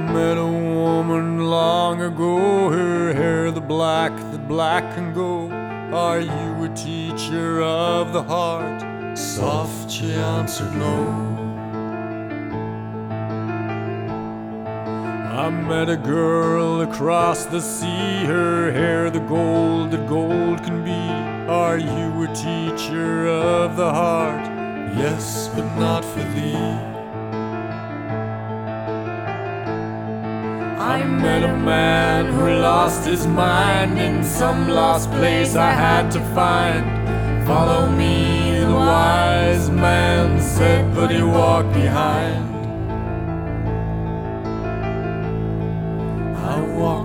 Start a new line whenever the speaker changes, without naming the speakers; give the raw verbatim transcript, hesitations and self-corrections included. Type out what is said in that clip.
met a woman long ago, her hair the black that black can go. Are you a teacher of the heart? Soft she answered no. I met a girl across the sea, her hair the gold that gold can be. Are you a teacher of the heart? Yes, but not for thee. I met a man who lost his mind in some lost place I had to find. Follow me, the wise man said, but he walked behind. I walked